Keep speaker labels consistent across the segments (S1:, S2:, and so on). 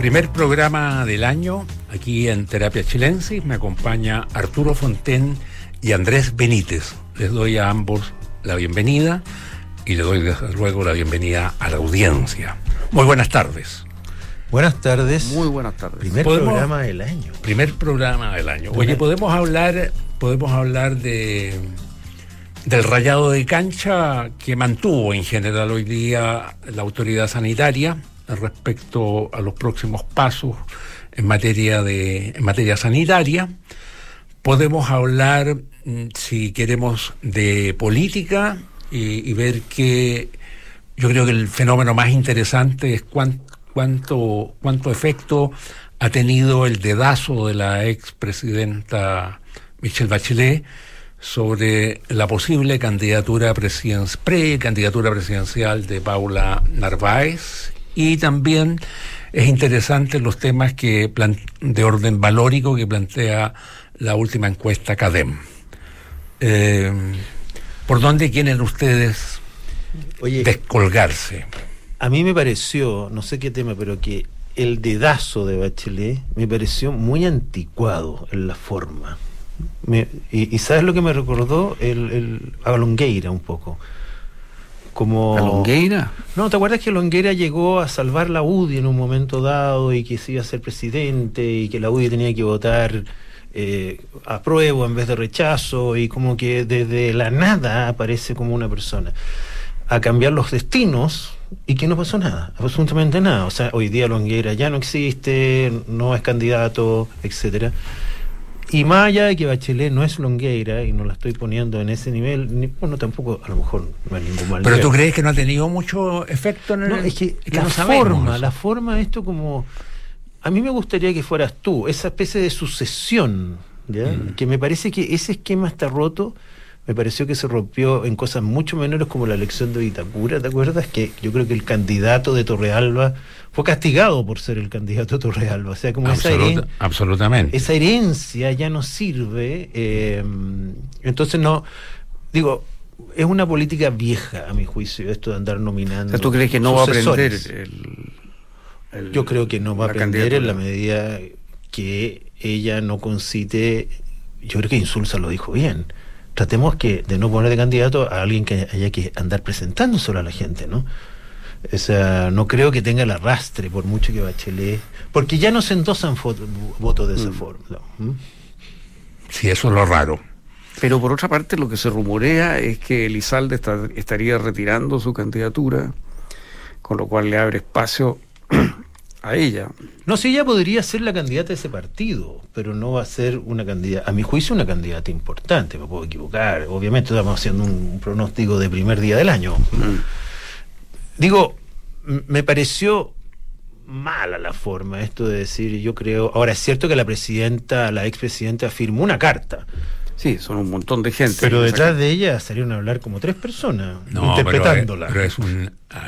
S1: Primer programa del año aquí en Terapia Chilensis. Me acompaña Arturo Fonten y Andrés Benítez. Les doy a ambos la bienvenida y le doy desde luego la bienvenida a la audiencia. Muy buenas tardes.
S2: Buenas tardes.
S3: Muy buenas tardes.
S2: Primer programa del año.
S1: Primer programa del año. Oye, podemos hablar del rayado de cancha que mantuvo en general hoy día la autoridad sanitaria respecto a los próximos pasos en materia sanitaria. Podemos hablar, si queremos, de política y ver que yo creo que el fenómeno más interesante es cuánto efecto ha tenido el dedazo de la expresidenta Michelle Bachelet sobre la posible precandidatura presidencial de Paula Narváez. Y también es interesante los temas de orden valórico que plantea la última encuesta CADEM. ¿Por dónde quieren ustedes descolgarse?
S2: A mí me pareció, no sé qué tema, pero que el dedazo de Bachelet me pareció muy anticuado en la forma. Y ¿sabes lo que me recordó? A Longueira un poco. Como...
S3: ¿A Longueira?
S2: No, ¿te acuerdas que Longueira llegó a salvar la UDI en un momento dado y que se iba a ser presidente y que la UDI tenía que votar apruebo en vez de rechazo, y como que desde la nada aparece como una persona a cambiar los destinos y que no pasó nada, absolutamente nada? O sea, hoy día Longueira ya no existe, no es candidato, etcétera. Y más allá de que Bachelet no es Longueira, y no la estoy poniendo en ese nivel, bueno, tampoco, a lo mejor no es ningún mal.
S1: ¿Pero tú crees que no ha tenido mucho efecto en el...?
S2: No, es que la forma, esto como... A mí me gustaría que fueras tú, esa especie de sucesión, ¿ya? Que me parece que ese esquema está roto. Me pareció que se rompió en cosas mucho menores, como la elección de Vitacura, ¿te acuerdas? Que yo creo que el candidato de Torrealba fue castigado por ser el candidato de Torrealba. O sea, como
S1: absolutamente.
S2: Esa herencia ya no sirve. Entonces no... Digo, es una política vieja, a mi juicio, esto de andar nominando.
S3: O sea, ¿tú crees que no
S2: sucesores?
S3: Va a aprender
S2: Yo creo que no va a aprender en la medida que ella no concite... Yo creo que Insulza lo dijo bien. Tratemos de no poner de candidato a alguien que haya que andar presentándoselo a la gente, ¿no? O sea, no creo que tenga el arrastre, por mucho que Bachelet... Porque ya no se endosan votos de esa forma. ¿No?
S1: Sí, eso es lo raro.
S3: Pero por otra parte, lo que se rumorea es que Elizalde estaría retirando su candidatura, con lo cual le abre espacio a ella.
S2: No, si ella podría ser la candidata de ese partido, pero no va a ser una candidata, a mi juicio, una candidata importante. Me puedo equivocar, obviamente estamos haciendo un pronóstico de primer día del año. Digo, me pareció mala la forma esto de decir, yo creo... Ahora, es cierto que la expresidenta firmó una carta.
S3: Sí, son un montón de gente.
S2: Pero detrás de ella salieron a hablar como 3 personas, interpretándola.
S1: Pero es un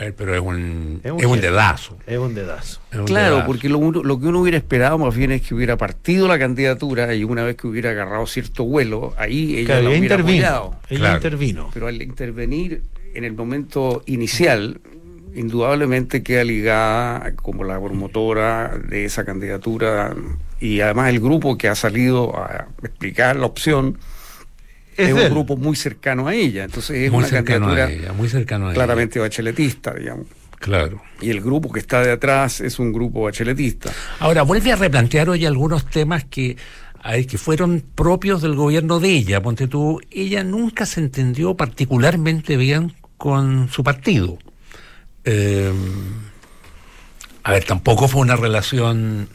S1: dedazo.
S2: Es un dedazo.
S3: Claro, porque lo que uno hubiera esperado más bien es que hubiera partido la candidatura, y una vez que hubiera agarrado cierto vuelo, ahí ella lo hubiera apoyado.
S2: Ella intervino.
S3: Pero al intervenir en el momento inicial, indudablemente queda ligada como la promotora de esa candidatura, y además el grupo que ha salido a explicar la opción es un grupo muy cercano a ella. Entonces es una candidatura
S1: muy cercano a ella,
S3: claramente bacheletista, digamos.
S1: Claro.
S3: Y el grupo que está de atrás es un grupo bacheletista.
S1: Ahora, vuelve a replantear hoy algunos temas que fueron propios del gobierno de ella. Ponte tú, ella nunca se entendió particularmente bien con su partido. Tampoco fue una relación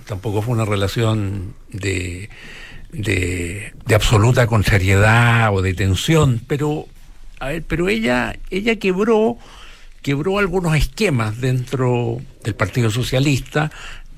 S1: de absoluta contrariedad o de tensión, pero ella quebró algunos esquemas dentro del Partido Socialista,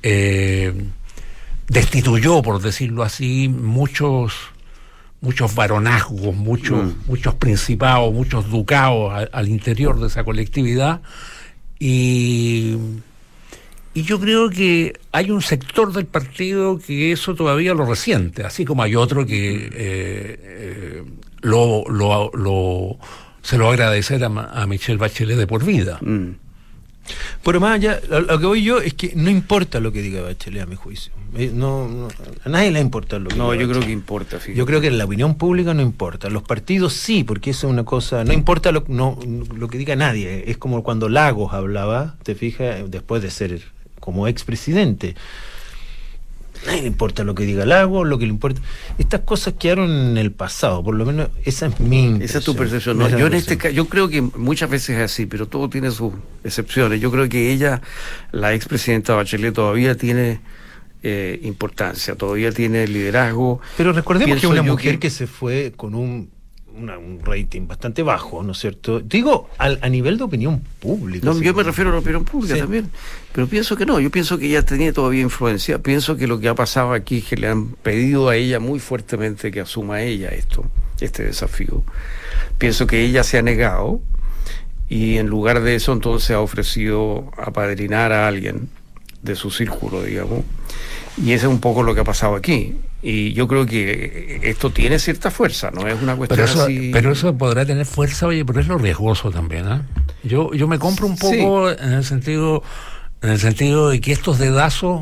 S1: destituyó, por decirlo así, muchos varonazgos, muchos principados, muchos ducados al interior de esa colectividad. Y yo creo que hay un sector del partido que eso todavía lo resiente, así como hay otro que se lo va a agradecer a Michelle Bachelet de por vida.
S2: Pero más allá, lo que voy yo es que no importa lo que diga Bachelet, a mi juicio. A nadie le importa lo que diga
S3: yo
S2: Bachelet.
S3: creo que importa. Fíjate.
S2: Yo creo que en la opinión pública no importa. Los partidos sí, porque eso es una cosa. No importa lo que diga nadie. Es como cuando Lagos hablaba, te fijas, después de ser como expresidente. A nadie le importa lo que diga Lagos, lo que le importa. Estas cosas quedaron en el pasado, por lo menos esa es mi impresión.
S3: Esa es tu percepción. No, yo en este caso, yo creo que muchas veces es así, pero todo tiene sus excepciones. Yo creo que ella, la expresidenta Bachelet, todavía tiene importancia, todavía tiene liderazgo.
S2: Pero recordemos que una
S3: yo
S2: mujer que se fue con un rating bastante bajo, ¿no es cierto? Digo, a nivel de opinión pública.
S3: No,
S2: ¿sí?
S3: yo me refiero a la opinión pública también, pero pienso que no, yo pienso que ella tenía todavía influencia, pienso que lo que ha pasado aquí es que le han pedido a ella muy fuertemente que asuma ella este desafío. Pienso que ella se ha negado y en lugar de eso entonces ha ofrecido apadrinar a alguien de su círculo, digamos, y eso es un poco lo que ha pasado aquí. Y yo creo que esto tiene cierta fuerza, no es una cuestión así.
S1: Pero eso podrá tener fuerza, oye, pero es lo riesgoso también, ¿eh? Yo me compro un poco en el sentido de que estos dedazos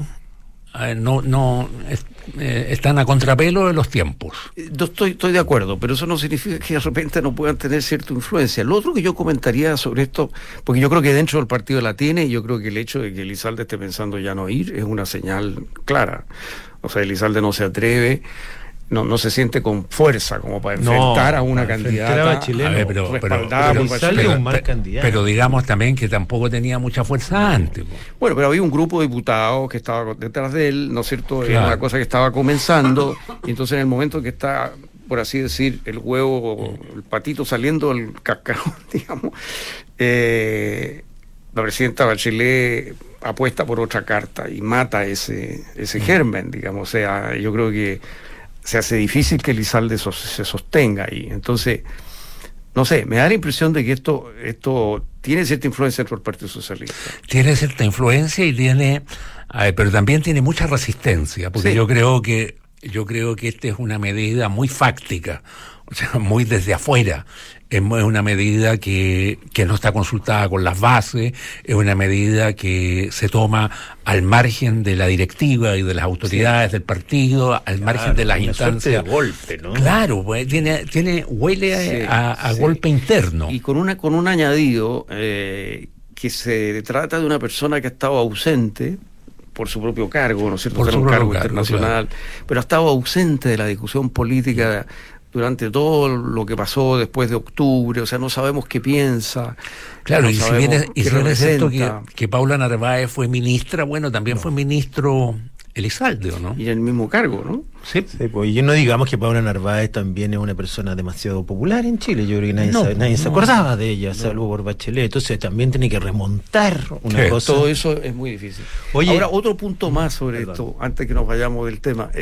S1: están a contrapelo de los tiempos.
S3: Estoy de acuerdo, pero eso no significa que de repente no puedan tener cierta influencia. Lo otro que yo comentaría sobre esto, porque yo creo que dentro del partido la tiene, y yo creo que el hecho de que Elizalde esté pensando ya no ir es una señal clara. O sea, Elizalde no se atreve, no se siente con fuerza como para enfrentar a una candidata respaldada por Bachelet.
S1: Pero digamos también que tampoco tenía mucha fuerza antes.
S3: Bueno, pero había un grupo de diputados que estaba detrás de él, ¿no es cierto? Claro. Era una cosa que estaba comenzando, y entonces en el momento que está, por así decir, el huevo, el patito saliendo del cascarón, digamos, la presidenta Bachelet apuesta por otra carta y mata ese germen, digamos. O sea, yo creo que se hace difícil que Elizalde se sostenga ahí. Entonces, no sé, me da la impresión de que esto tiene cierta influencia dentro del Partido Socialista.
S1: Tiene cierta influencia y pero también tiene mucha resistencia, porque yo creo que esta es una medida muy fáctica, o sea, muy desde afuera. Es una medida que no está consultada con las bases, es una medida que se toma al margen de la directiva y de las autoridades del partido, al margen de las instancias.
S2: De golpe, ¿no?
S1: Claro, pues huele a golpe interno.
S3: Y con un añadido que se trata de una persona que ha estado ausente por su propio cargo, ¿no es cierto? Por un cargo internacional, claro. Pero ha estado ausente de la discusión política durante todo lo que pasó después de octubre, o sea, no sabemos qué piensa.
S1: Claro, y si bien es cierto que Paula Narváez fue ministra, bueno, también fue ministro Elizalde, ¿no?
S3: Y en el mismo cargo, ¿no?
S2: Sí, pues, y no digamos que Paula Narváez también es una persona demasiado popular en Chile. Yo creo que nadie se acordaba de ella, salvo por Bachelet. Entonces también tiene que remontar una cosa.
S3: Todo eso es muy difícil.
S2: Oye,
S3: ahora, otro punto más sobre esto, antes que nos vayamos del tema.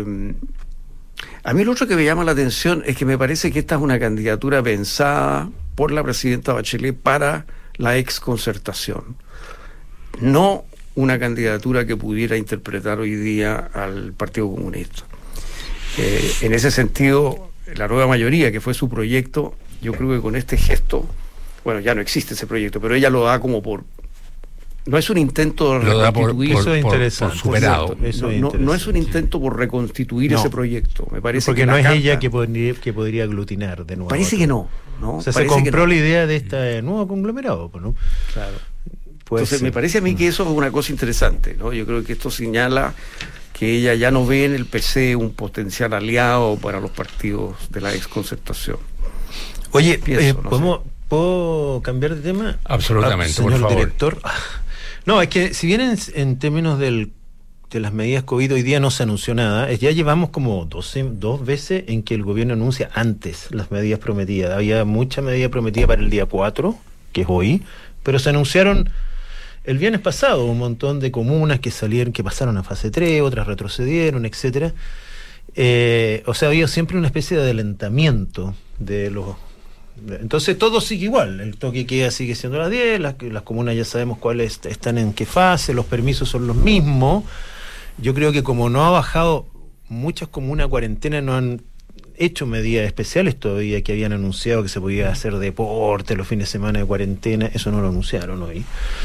S3: A mí lo otro que me llama la atención es que me parece que esta es una candidatura pensada por la presidenta Bachelet para la exconcertación. No una candidatura que pudiera interpretar hoy día al Partido Comunista. En ese sentido, la nueva mayoría, que fue su proyecto, yo creo que con este gesto, bueno, ya no existe ese proyecto, pero ella lo da como por... No es un intento de reconstituir...
S2: Eso es interesante.
S1: Por superado.
S3: No es un intento por reconstituir ese proyecto. Me parece
S2: porque
S3: que
S2: no es ella que podría aglutinar de nuevo.
S3: Parece que no.
S2: O sea, se compró la idea de este nuevo conglomerado, ¿no?
S3: Claro. Entonces me parece a mí que eso es una cosa interesante, ¿no? Yo creo que esto señala que ella ya no ve en el PC un potencial aliado para los partidos de la exconcertación.
S2: Oye, ¿puedo cambiar de tema?
S1: Absolutamente,
S2: señor
S1: por favor.
S2: Director. No, es que si bien en términos de las medidas COVID hoy día no se anunció nada, ya llevamos como dos veces en que el gobierno anuncia antes las medidas prometidas. Había mucha medida prometida para el día 4, que es hoy, pero se anunciaron el viernes pasado un montón de comunas que pasaron a fase 3, otras retrocedieron, etcétera. O sea, había siempre una especie de adelantamiento de los... Entonces todo sigue igual, el toque queda sigue siendo a las 10, las comunas ya sabemos cuáles están en qué fase, los permisos son los mismos. Yo creo que como no ha bajado, muchas comunas cuarentena no han hecho medidas especiales todavía, que habían anunciado que se podía hacer deporte los fines de semana de cuarentena. Eso no lo anunciaron hoy.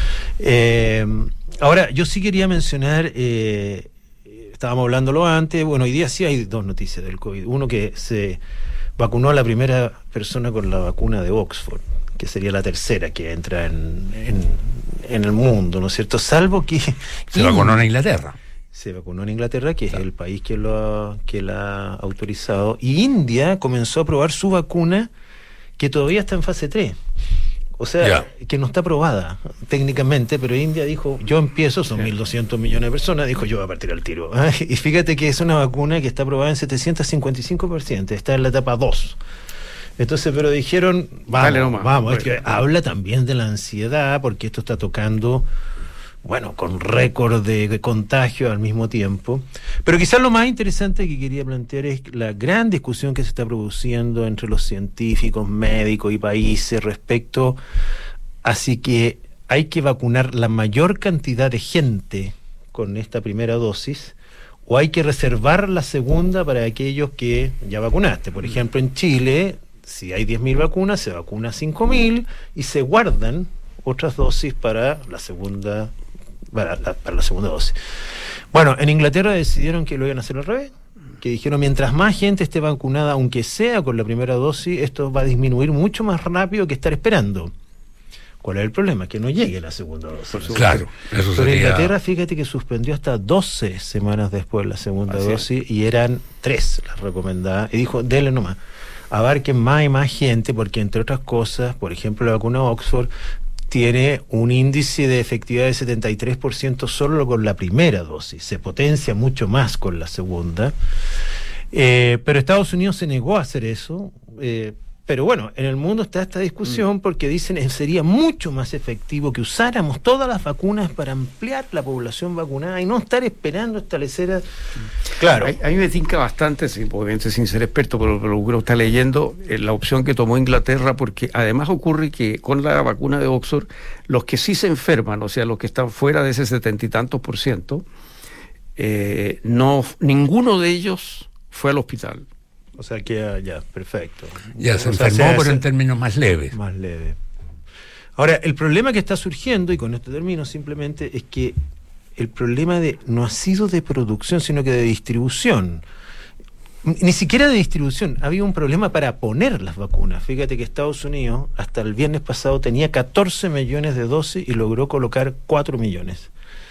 S2: Ahora, yo sí quería mencionar, estábamos hablándolo antes, bueno, hoy día sí hay dos noticias del COVID. Uno, que se vacunó a la primera persona con la vacuna de Oxford, que sería la tercera que entra en el mundo, ¿no es cierto? Salvo que...
S1: Se vacunó en Inglaterra.
S2: Se vacunó en Inglaterra, que es el país que la ha autorizado. Y India comenzó a probar su vacuna, que todavía está en fase 3. O sea, que no está aprobada técnicamente, pero India dijo, yo empiezo, son 1.200 millones de personas, dijo, yo voy a partir al tiro. Y fíjate que es una vacuna que está aprobada en 755 pacientes, está en la etapa 2. Entonces, pero dijeron, vamos, es que habla también de la ansiedad, porque esto está tocando, bueno, con récord de contagio al mismo tiempo. Pero quizás lo más interesante que quería plantear es la gran discusión que se está produciendo entre los científicos, médicos y países respecto a si que hay que vacunar la mayor cantidad de gente con esta primera dosis, o hay que reservar la segunda para aquellos que ya vacunaste. Por ejemplo, en Chile, si hay 10.000 vacunas, se vacuna 5.000 y se guardan otras dosis para la segunda dosis. Bueno, en Inglaterra decidieron que lo iban a hacer al revés, que dijeron, mientras más gente esté vacunada, aunque sea con la primera dosis, esto va a disminuir mucho más rápido que estar esperando. ¿Cuál es el problema? Que no llegue la segunda dosis.
S1: Claro, eso
S2: pero sería... Inglaterra, fíjate que suspendió hasta 12 semanas después la segunda dosis, y eran 3 las recomendadas, y dijo, denle nomás, abarquen más y más gente, porque entre otras cosas, por ejemplo, la vacuna Oxford tiene un índice de efectividad de 73% solo con la primera dosis, se potencia mucho más con la segunda, pero Estados Unidos se negó a hacer eso, pero bueno, en el mundo está esta discusión porque dicen que sería mucho más efectivo que usáramos todas las vacunas para ampliar la población vacunada y no estar esperando establecer...
S3: Claro. A mí me tinca bastante, obviamente sin ser experto, pero lo que uno está leyendo, la opción que tomó Inglaterra, porque además ocurre que con la vacuna de Oxford, los que sí se enferman, o sea, los que están fuera de ese 70 y tantos %, ninguno de ellos fue al hospital.
S2: O sea que ya, perfecto.
S1: Ya se enfermó, pero en términos más leves.
S2: Más leve. Ahora, el problema que está surgiendo, y con esto termino simplemente, es que el problema no ha sido de producción, sino que de distribución. Ni siquiera de distribución, había un problema para poner las vacunas. Fíjate que Estados Unidos, hasta el viernes pasado, tenía 14 millones de dosis y logró colocar 4 millones.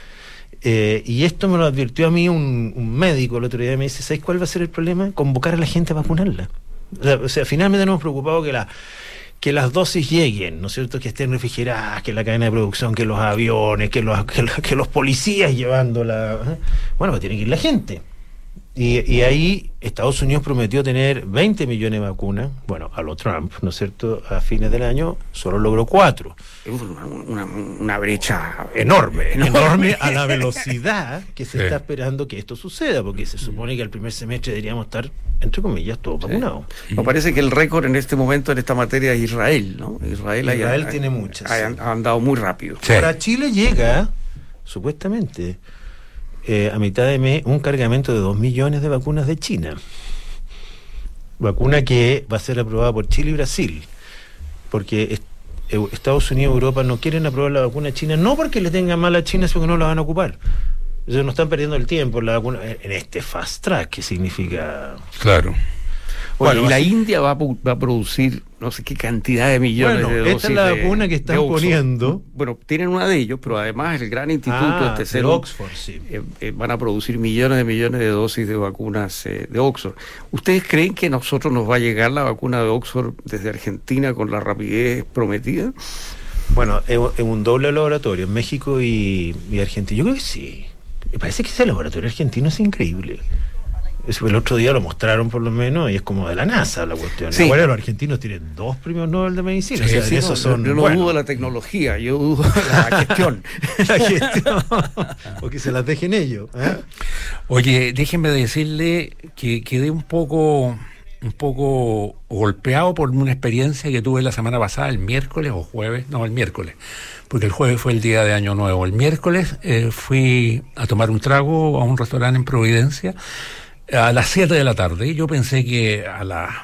S2: Y esto me lo advirtió a mí un médico el otro día, me dice, ¿sabes cuál va a ser el problema? Convocar a la gente a vacunarla. O sea, finalmente nos hemos preocupado que las dosis lleguen, ¿no es cierto? Que estén refrigeradas, que la cadena de producción, que los aviones, que los policías llevándola. Bueno, pues tiene que ir la gente. Y ahí Estados Unidos prometió tener 20 millones de vacunas, bueno, a lo Trump, ¿no es cierto? A fines del año solo logró 4.
S3: Una brecha
S2: enorme a la velocidad que se está esperando que esto suceda, porque se supone que al primer semestre deberíamos estar, entre comillas, todos vacunados.
S3: Me parece que el récord en este momento en esta materia es Israel, ¿no?
S2: Israel tiene muchas.
S3: Ha andado muy rápido.
S2: Sí. Ahora Chile llega, supuestamente, a mitad de mes, un cargamento de 2 millones de vacunas de China. Vacuna que va a ser aprobada por Chile y Brasil, porque Estados Unidos y Europa no quieren aprobar la vacuna china, no porque le tengan mal a China, sino que no la van a ocupar. Ellos no están perdiendo el tiempo la vacuna, en este fast track, que significa...
S1: Claro.
S3: Bueno, y la India va a producir no sé qué cantidad de millones de dosis.
S2: Esta es la vacuna que están poniendo.
S3: Bueno, tienen una de ellos, pero además el gran instituto
S2: de Oxford, sí.
S3: Van a producir millones de dosis de vacunas de Oxford. ¿Ustedes creen que a nosotros nos va a llegar la vacuna de Oxford desde Argentina con la rapidez prometida?
S2: Bueno, es un doble laboratorio, México y Argentina. Yo creo que sí. Me parece que ese laboratorio argentino es increíble. Eso el otro día lo mostraron por lo menos y es como de la NASA la cuestión.
S3: Sí.
S2: Ahora los argentinos tienen 2 premios Nobel de medicina.
S3: Sí, o sea, esos son, yo no dudo de la tecnología, yo dudo de la gestión.
S2: La gestión, porque se las dejen ellos.
S1: Oye, déjenme decirle que quedé un poco golpeado por una experiencia que tuve la semana pasada, el miércoles o jueves, no, el miércoles, porque el jueves fue el día de Año Nuevo. El miércoles fui a tomar un trago a un restaurante en Providencia a las 7 de la tarde. Y yo pensé que a las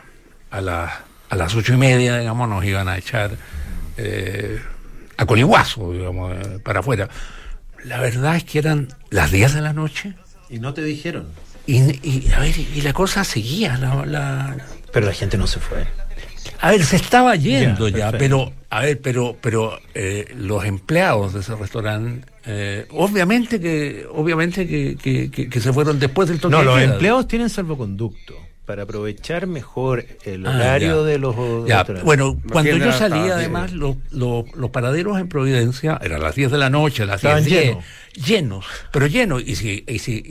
S1: 8:30, digamos, nos iban a echar a coliguazo, digamos, para afuera. La verdad es que eran las 10 de la noche.
S2: ¿Y no te dijeron?
S1: Y la cosa seguía.
S2: Pero la gente no se fue.
S1: A ver, se estaba yendo ya,
S2: perfecto.
S1: pero los empleados de ese restaurante, obviamente que se fueron después del toque
S2: No,
S1: de
S2: los
S1: queda.
S2: empleados tienen salvoconducto para aprovechar mejor el horario de los restaurantes.
S1: Bueno, cuando yo
S3: tiendas
S1: salí,
S3: estaban
S1: además, los paraderos en Providencia eran a las 10 de la noche, a las
S2: Estaban
S1: 10, llenos, pero llenos. Y si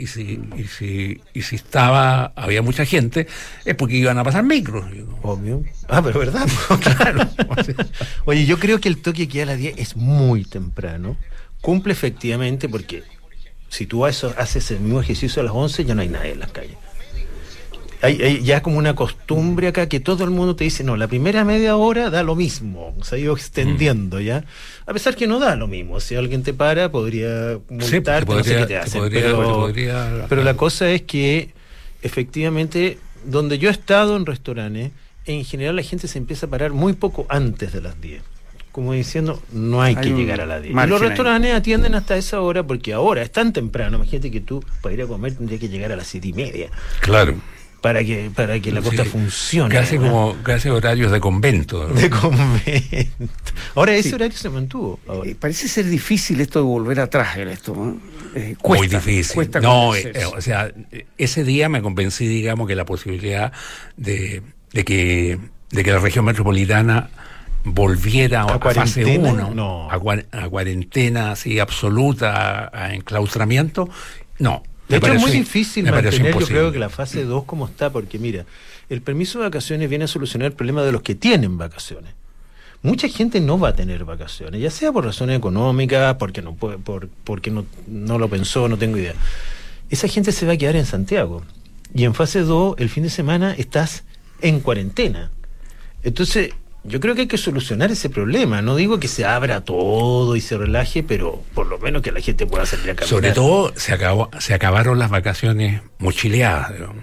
S1: había mucha gente, es porque iban a pasar micros.
S2: Obvio. Pero verdad, claro. Oye, yo creo que el toque de queda a las 10 es muy temprano. Cumple efectivamente porque si tú haces el mismo ejercicio a las 11, ya no hay nadie en las calles. Hay ya como una costumbre acá que todo el mundo te dice, no, la primera media hora da lo mismo, se ha ido extendiendo ya, a pesar que no da lo mismo, si alguien te para podría multarte, no sé qué te hacen, pero la cosa es que efectivamente donde yo he estado en restaurantes, en general la gente se empieza a parar muy poco antes de las 10, como diciendo, no hay que llegar a las 10. Y los restaurantes atienden hasta esa hora porque ahora es tan temprano, imagínate que tú para ir a comer tendrías que llegar a las 7:30.
S1: Claro.
S2: Para que la cosa funcione.
S1: Casi horarios de convento, ¿no?
S2: De convento. Ahora ese horario se mantuvo.
S3: Parece ser difícil esto de volver atrás en esto, ¿no?
S1: Muy difícil.
S3: Cuesta
S1: no, o sea, ese día me convencí, digamos, que la posibilidad de que la región metropolitana volviera a fase 1, a cuarentena así absoluta, a enclaustramiento, no.
S2: De hecho, es muy difícil mantener, yo creo, que la fase 2 como está, porque mira, el permiso de vacaciones viene a solucionar el problema de los que tienen vacaciones. Mucha gente no va a tener vacaciones, ya sea por razones económicas, porque no puede, porque no lo pensó, no tengo idea. Esa gente se va a quedar en Santiago. Y en fase 2, el fin de semana, estás en cuarentena. Entonces, yo creo que hay que solucionar ese problema. No digo que se abra todo y se relaje, pero por lo menos que la gente pueda salir a caminar.
S1: Sobre todo se acabaron las vacaciones mochileadas, digamos.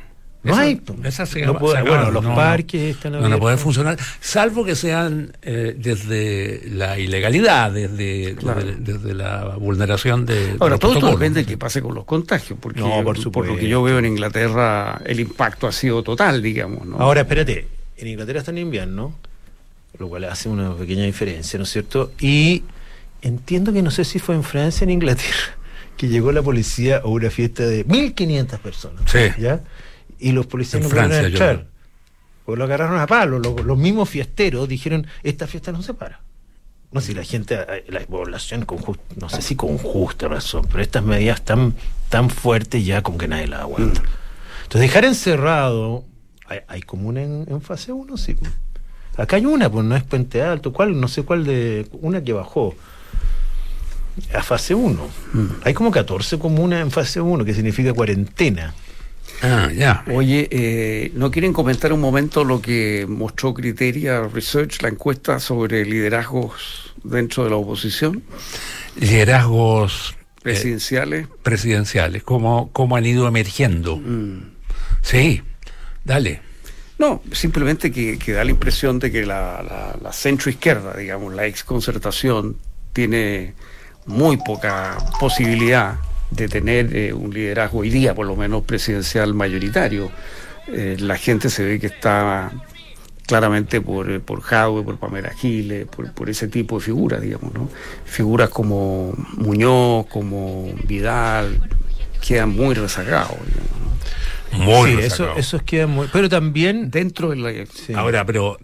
S2: Los parques están abiertos.
S1: No pueden funcionar, salvo que sean desde la ilegalidad, desde la vulneración de.
S3: Ahora, todo esto depende de qué pase con los contagios, porque por lo que yo veo en Inglaterra, el impacto ha sido total, digamos, ¿no?
S2: Ahora, espérate, en Inglaterra está en invierno, lo cual hace una pequeña diferencia, ¿no es cierto? Y entiendo que no sé si fue en Francia o en Inglaterra que llegó la policía a una fiesta de 1.500 personas.
S1: Sí.
S2: ¿Ya? Y los policías no
S1: Francia,
S2: pudieron entrar. Pues lo agarraron a palo. Los mismos fiesteros dijeron, esta fiesta no se para. No sé si la gente, la población, no sé si con justa razón, pero estas medidas tan fuertes ya como que nadie las aguanta. Entonces dejar encerrado, ¿hay comuna en fase 1? Sí. Acá hay una, pues no es Puente Alto, no sé cuál una que bajó a fase 1. Hay como 14 comunas en fase 1, que significa cuarentena.
S1: Ya.
S3: Oye, ¿no quieren comentar un momento lo que mostró Criteria Research, la encuesta sobre liderazgos dentro de la oposición?
S1: Liderazgos
S3: presidenciales,
S1: cómo han ido emergiendo. Sí, dale.
S3: No, simplemente que da la impresión de que la centroizquierda, digamos, la exconcertación, tiene muy poca posibilidad de tener un liderazgo hoy día, por lo menos presidencial mayoritario. La gente se ve que está claramente por Jadwe, por Pamela Giles, por ese tipo de figuras, digamos, ¿no? Figuras como Muñoz, como Vidal, quedan muy rezagados, digamos, ¿no?
S2: Eso queda muy. Pero también
S3: dentro de la.
S1: Sí. Ahora, pero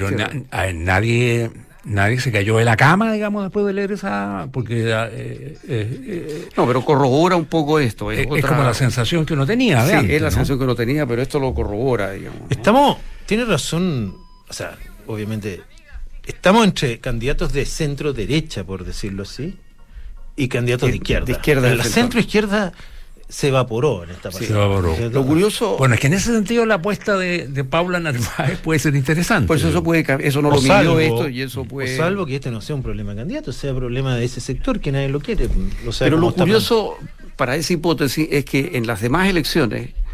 S1: nadie se cayó de la cama, digamos, después de leer esa, porque
S3: no, pero corrobora un poco esto.
S1: Es como la sensación que uno tenía.
S3: Sí,
S1: antes,
S3: es la sensación que uno tenía, pero esto lo corrobora, digamos,
S2: ¿no? Tiene razón, o sea, obviamente estamos entre candidatos de centro derecha, por decirlo así, y candidatos de izquierda. La centro izquierda se evaporó en esta pasada.
S1: Se evaporó.
S3: Lo curioso.
S1: Bueno, es que en ese sentido la apuesta de Paula Narváez puede ser interesante.
S3: Pues eso no lo midió esto, y eso puede.
S2: Salvo que este no sea un problema de candidato, sea problema de ese sector que nadie lo quiere.
S3: Pero lo curioso para esa hipótesis es que en las demás elecciones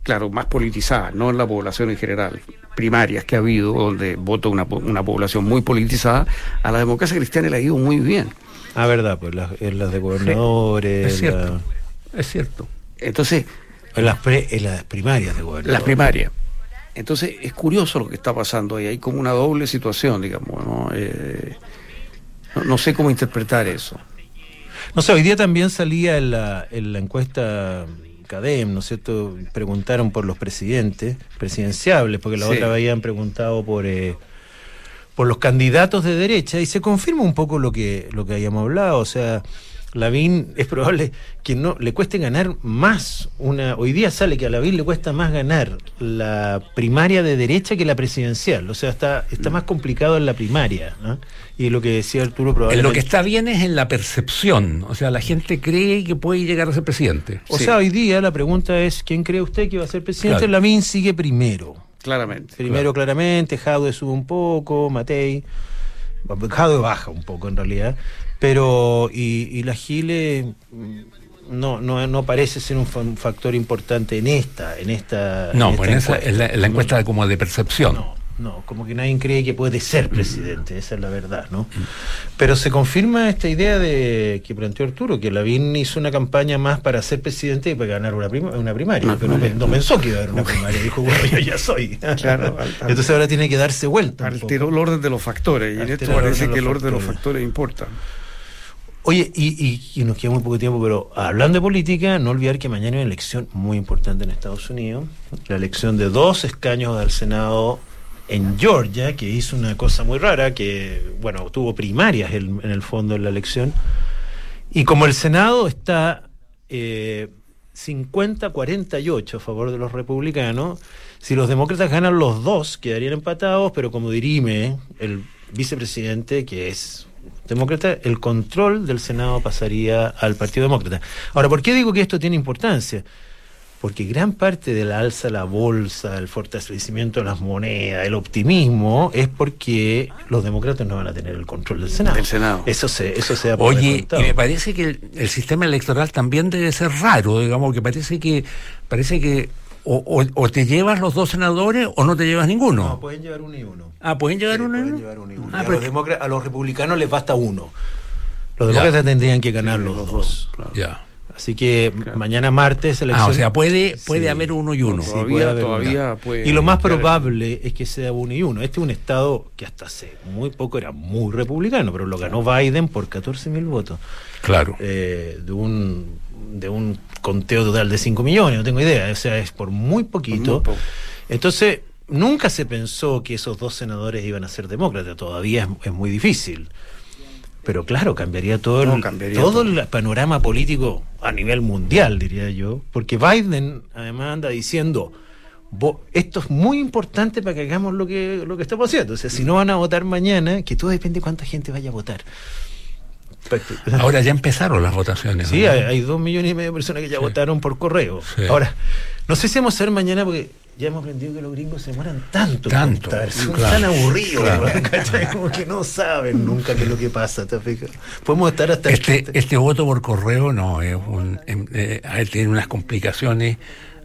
S3: claro, más politizadas, no en la población en general, primarias que ha habido, donde vota una población muy politizada, a la democracia cristiana le ha ido muy bien.
S2: Ah, verdad, pues en las de gobernadores.
S1: Es cierto, es cierto.
S3: Entonces,
S2: En las primarias de gobernadores.
S3: las primarias. Entonces, es curioso lo que está pasando ahí. Hay como una doble situación, digamos, ¿no? No sé cómo interpretar eso.
S2: No sé, hoy día también salía en la encuesta CADEM, ¿no es cierto? Preguntaron por los presidentes presidenciables, porque la otra habían preguntado por los candidatos de derecha, y se confirma un poco lo que habíamos hablado. O sea, Lavín es probable que no le cueste ganar más. Hoy día sale que a Lavín le cuesta más ganar la primaria de derecha que la presidencial. O sea, está más complicado en la primaria, ¿no? Y lo que decía Arturo, probablemente...
S1: Lo que está bien es en la percepción. O sea, la gente cree que puede llegar a ser presidente.
S2: O sea, hoy día la pregunta es, ¿quién cree usted que va a ser presidente?
S1: Claro.
S2: Lavín sigue primero.
S3: Claramente.
S2: Primero, claramente, Jadwe sube un poco, Matei. Jadwe baja un poco en realidad. Pero, y la Gile no parece ser un factor importante en esta.
S1: No, pues esa es la encuesta como de percepción.
S2: No, como que nadie cree que puede ser presidente, esa es la verdad, ¿no? Pero se confirma esta idea que planteó Arturo, que Lavín hizo una campaña más para ser presidente y para ganar una primaria, pero no pensó que iba a haber una primaria, dijo, bueno, yo ya soy.
S3: Claro,
S2: entonces ahora tiene que darse vuelta.
S3: Alteró el orden de los factores, y en esto parece que el orden de los factores importa.
S2: Oye, y nos queda muy poco tiempo, pero hablando de política, no olvidar que mañana hay una elección muy importante en Estados Unidos, la elección de 2 escaños al Senado en Georgia, que hizo una cosa muy rara, que, bueno, tuvo primarias en el fondo en la elección, y como el Senado está 50-48 a favor de los republicanos, si los demócratas ganan los 2, quedarían empatados, pero como dirime el vicepresidente, que es demócrata, el control del Senado pasaría al Partido Demócrata. Ahora, ¿por qué digo que esto tiene importancia? Porque gran parte de la alza de la bolsa, el fortalecimiento de las monedas, el optimismo, es porque los demócratas no van a tener el control del Senado. Eso se da por descontado.
S1: Y me parece que el sistema electoral también debe ser raro, digamos, que parece que o te llevas los 2 senadores o no te llevas ninguno.
S2: No, pueden llevar uno y uno.
S1: Ah, ¿pueden llevar uno y uno?
S2: A los republicanos les basta uno. Los demócratas tendrían que ganar los 2.
S1: Claro. Ya.
S2: Así que mañana martes elección.
S1: O sea, puede haber uno y uno.
S3: Todavía puede.
S2: Y lo más probable es que sea uno y uno. Este es un estado que hasta hace muy poco era muy republicano, pero lo ganó Biden por 14.000 votos.
S1: Claro.
S2: De un conteo total de 5 millones, no tengo idea. O sea, es por muy poquito. Entonces, nunca se pensó que esos 2 senadores iban a ser demócratas. Todavía es muy difícil. Pero claro, cambiaría todo el panorama político a nivel mundial, diría yo, porque Biden además anda diciendo, esto es muy importante para que hagamos lo que estamos haciendo. O sea, si no van a votar mañana, que todo depende de cuánta gente vaya a votar.
S1: Ahora ya empezaron las votaciones.
S2: Sí, hay 2,5 millones de personas que ya votaron por correo. Sí. Ahora, no sé si vamos a hacer mañana porque ya hemos aprendido que los gringos se demoran tanto en votar. Son tan aburridos, como que no saben nunca qué es lo que pasa. ¿Te fijas? Podemos estar hasta...
S1: Este voto por correo no es tiene unas complicaciones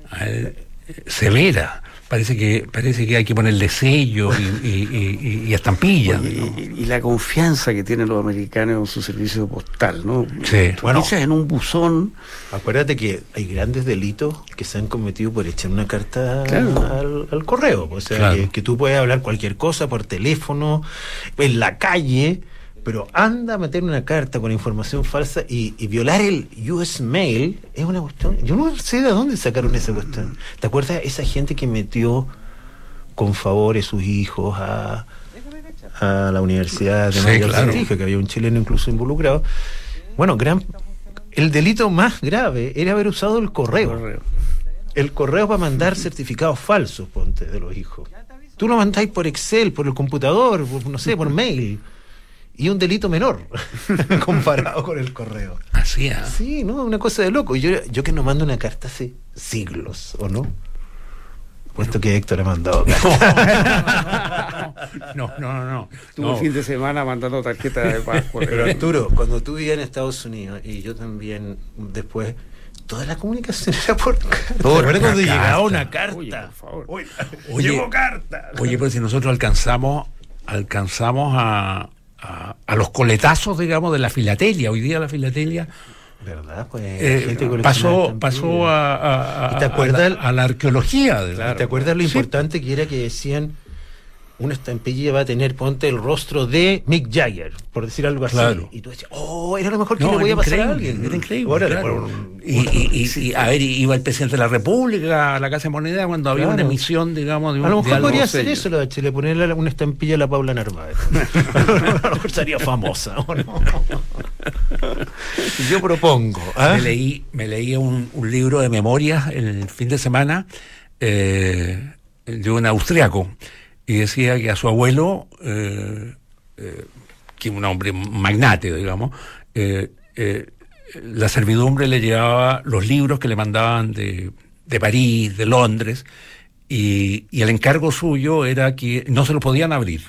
S1: severas. Parece que hay que ponerle sello y estampillas.
S3: Y la confianza que tienen los americanos en su servicio postal, ¿no?
S1: Sí.
S3: Bueno, en un buzón.
S2: Acuérdate que hay grandes delitos que se han cometido por echar una carta al correo. O sea, que tú puedes hablar cualquier cosa por teléfono, en la calle, pero anda a meter una carta con información falsa y violar el US Mail es una cuestión. Yo no sé de dónde sacaron esa cuestión. ¿Te acuerdas esa gente que metió con favores sus hijos a la universidad de mayor prestigio, que había un chileno incluso involucrado? Bueno, el delito más grave era haber usado el correo. El correo para mandar certificados falsos, ponte, de los hijos. Tú lo mandáis por Excel, por el computador, por mail. Y un delito menor comparado con el correo.
S1: Así es.
S2: Sí, ¿no? Una cosa de loco. Yo que no mando una carta hace siglos, ¿o no? Puesto que Héctor ha mandado carta.
S1: No.
S3: Tuvo el fin de semana mandando tarjetas de Pascua.
S2: Pero Arturo, cuando tú vivías en Estados Unidos, y yo también después, toda la comunicación era por carta.
S3: Todo
S2: ¿Te acuerdas cuando
S3: carta.
S2: llegaba una carta?
S3: Oye, por favor.
S1: Oye,
S2: llegó carta.
S1: Oye, pero si nosotros alcanzamos a los coletazos, digamos, de la filatelia. Hoy día la filatelia
S2: ¿Verdad? Pues
S1: pasó
S2: ¿Y te acuerdas
S1: a la arqueología.
S2: ¿Te acuerdas lo importante que era que decían una estampilla va a tener, ponte el rostro de Mick Jagger, por decir algo así?
S1: Claro.
S2: Y tú decías, era lo mejor que le podía pasar a alguien.
S1: Era increíble.
S2: Ahora,
S1: Claro. Y a ver, iba el presidente de la República a la Casa de Moneda cuando había una emisión, digamos, de un
S2: a lo mejor podría
S1: sello.
S2: hacer eso la de Chile, ponerle una estampilla a la Paula Narváez. A lo mejor sería famosa, ¿o no? Yo propongo.
S1: Me leí un libro de memorias el fin de semana de un austriaco, y decía que a su abuelo, que es un hombre magnate, digamos, la servidumbre le llevaba los libros que le mandaban de París, de Londres, y el encargo suyo era que no se lo podían abrir.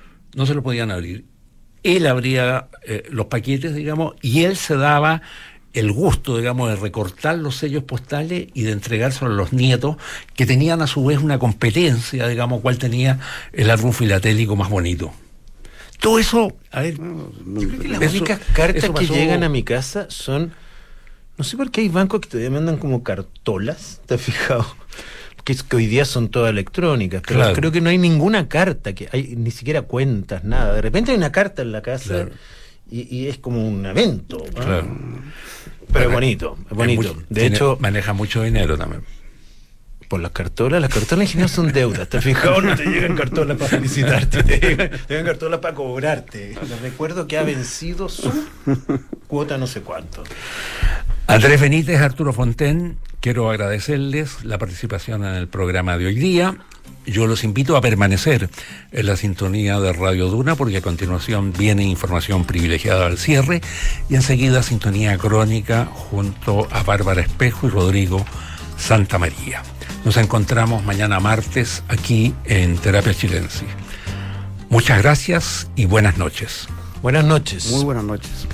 S1: Él abría los paquetes, digamos, y él se daba el gusto, digamos, de recortar los sellos postales y de entregárselos a los nietos, que tenían a su vez una competencia, digamos, cuál tenía el álbum filatélico más bonito. Todo eso, a ver...
S2: Yo creo que las únicas cartas que llegan a mi casa son... No sé por qué hay bancos que te mandan como cartolas, ¿te has fijado? Que hoy día son todas electrónicas, pero
S1: claro,
S2: creo que no hay ninguna carta, que hay ni siquiera cuentas, nada. De repente hay una carta en la casa, claro, y es como un evento, ¿no?
S1: Claro.
S2: Pero es bonito. De hecho,
S1: maneja mucho dinero también.
S2: Por las cartolas en general son deudas, ¿te has fijado? No te llegan cartolas para felicitarte, te llegan cartolas para cobrarte. Les recuerdo que ha vencido su cuota no sé cuánto.
S1: Andrés Benítez, Arturo Fonten, quiero agradecerles la participación en el programa de hoy día. Yo los invito a permanecer en la sintonía de Radio Duna, porque a continuación viene información privilegiada al cierre y enseguida sintonía crónica junto a Bárbara Espejo y Rodrigo Santamaría. Nos encontramos mañana martes aquí en Terapia Chilensis. Muchas gracias y buenas noches.
S2: Buenas noches.
S3: Muy buenas noches.